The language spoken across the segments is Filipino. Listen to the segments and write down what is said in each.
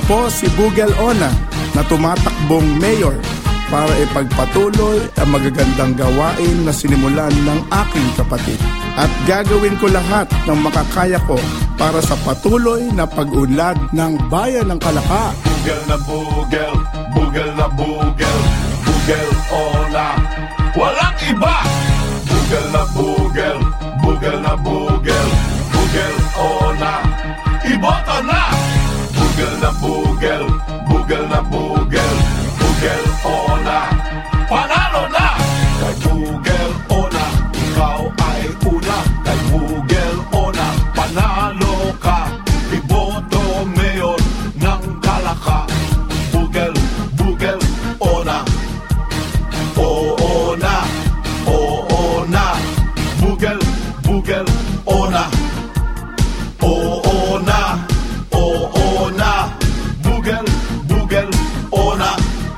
po si Bugel Ona na tumatakbong mayor para ipagpatuloy ang magagandang gawain na sinimulan ng aking kapatid. At gagawin ko lahat ng makakaya ko para sa patuloy na pag-unlad ng bayan ng Kalaka. Bugel na bugel, bugel na bugel, Bugel Ona, walang iba! Bugel na bugel, bugel na bugel, Bugel Ona, iboto na! Bugel na bugel, bugel na bugel, Bugel Ona, panalo na! Kay Bugel Ona, ikaw ay una. Kay Bugel Ona, panalo ka. Iboto mayor ng Kalaka. Bugel, Bugel Ona. Oo na, oo na. Bugel, Bugel Ona. Oo na, oo na. Bugel, Bugel Ona.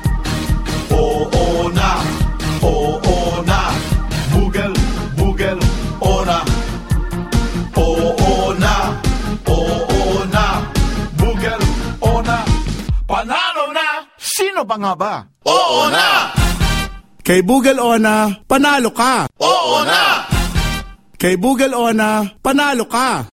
Oo na, oo na. Bugel, Bugel Ona. Oo na, oo na. Bugel Ona. Panalo na! Sino ba nga ba? Oo na! Kay Bugel Ona, panalo ka! Oo na! Kay Bugel Ona, panalo ka!